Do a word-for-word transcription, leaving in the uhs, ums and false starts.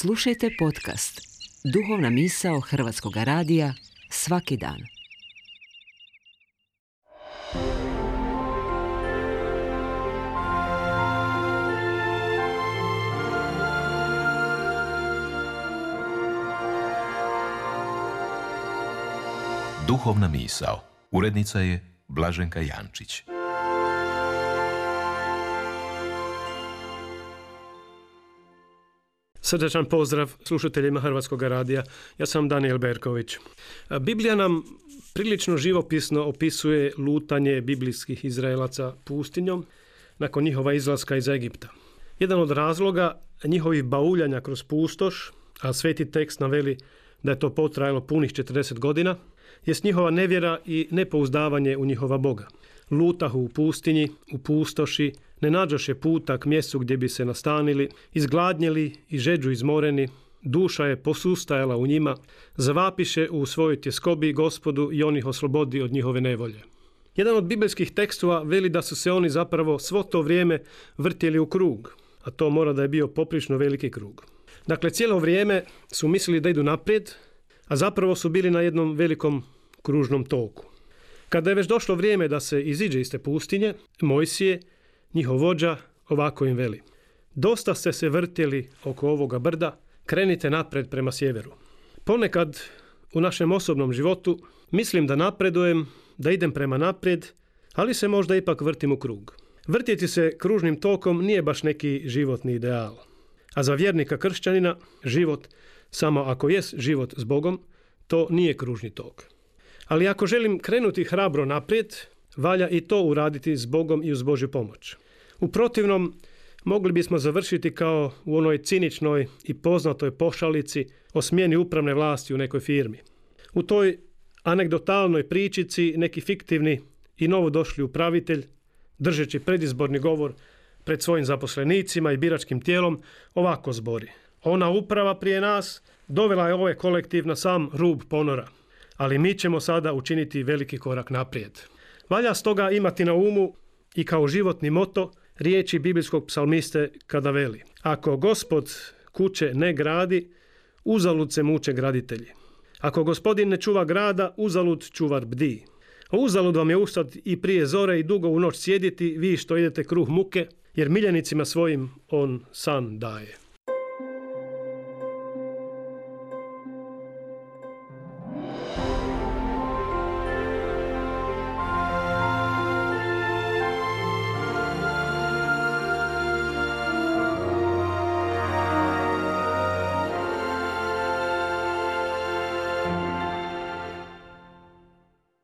Slušajte podcast Duhovna misao Hrvatskog radija svaki dan. Duhovna misao. Urednica je Blaženka Jančić. Srdačan pozdrav slušateljima Hrvatskog radija. Ja sam Danijel Berković. Biblija nam prilično živopisno opisuje lutanje biblijskih Izraelaca pustinjom nakon njihova izlaska iz Egipta. Jedan od razloga njihovih bauljanja kroz pustoš, a sveti tekst naveli da je to potrajalo punih četrdeset godina, jest njihova nevjera i nepouzdavanje u njihova Boga. Lutahu u pustinji, u pustoši, ne nađoše puta k mjestu gdje bi se nastanili, izgladnjeli i žeđu izmoreni, duša je posustajala u njima, zavapiše u svojoj tjeskobi Gospodu i on ih oslobodi od njihove nevolje. Jedan od biblijskih tekstova veli da su se oni zapravo svo to vrijeme vrtjeli u krug, a to mora da je bio poprično veliki krug. Dakle, cijelo vrijeme su mislili da idu naprijed, a zapravo su bili na jednom velikom kružnom toku. Kada je već došlo vrijeme da se iziđe iz te pustinje, Mojsije, njihov vođa, ovako im veli: dosta ste se vrtjeli oko ovoga brda, krenite naprijed prema sjeveru. Ponekad u našem osobnom životu mislim da napredujem, da idem prema naprijed, ali se možda ipak vrtim u krug. Vrtjeti se kružnim tokom nije baš neki životni ideal. A za vjernika kršćanina život, samo ako jest život s Bogom, to nije kružni tok. Ali ako želim krenuti hrabro naprijed, valja i to uraditi s Bogom i uz Božju pomoć. U protivnom, mogli bismo završiti kao u onoj ciničnoj i poznatoj pošalici o smjeni upravne vlasti u nekoj firmi. U toj anegdotalnoj pričici neki fiktivni i novodošli upravitelj, držeći predizborni govor pred svojim zaposlenicima i biračkim tijelom, ovako zbori: ona uprava prije nas dovela je ovaj kolektiv na sam rub ponora, ali mi ćemo sada učiniti veliki korak naprijed. Valja stoga imati na umu i kao životni moto riječi biblijskog psalmiste kada veli: ako Gospod kuće ne gradi, uzalud se muče graditelji. Ako Gospodin ne čuva grada, uzalud čuvar bdi. Uzalud vam je ustati i prije zore i dugo u noć sjediti, vi što idete kruh muke, jer miljenicima svojim on san daje.